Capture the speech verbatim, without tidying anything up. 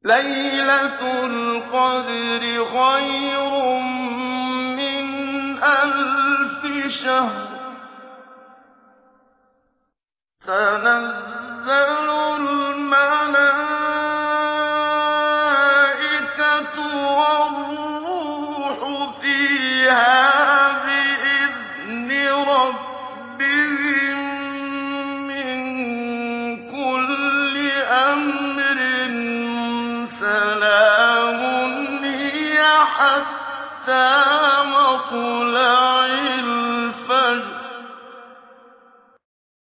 لَيْلَةُ الْقَدْرِ خَيْرٌ مِّنْ أَلْفِ شَهْرٍ تَنَزَّلُ الْمَلَائِكَةُ وَالرُّوحُ فِيهَا بِإِذْنِ رَبِّهِم مِّن كُلِّ أَمْرٍ سَلَامٌ هِيَ حَتَّىٰ مَطْلَعِ